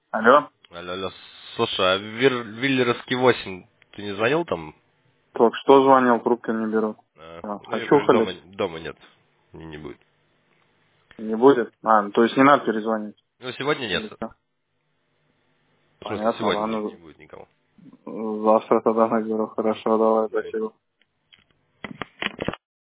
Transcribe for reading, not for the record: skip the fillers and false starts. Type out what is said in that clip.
Алло, Алло, алло. Слушай, а Виллеровский 8, ты не звонил там? только что звонил, трубки не берут. Ну, я говорю, Очухались? дома нет. Не будет. Не будет? Ну, то есть не надо перезвонить. Ну, сегодня нет. Или что? В смысле, Понятно, сегодня не ладно. будет никого. Завтра тогда наберу. Хорошо, давай, Давай. спасибо.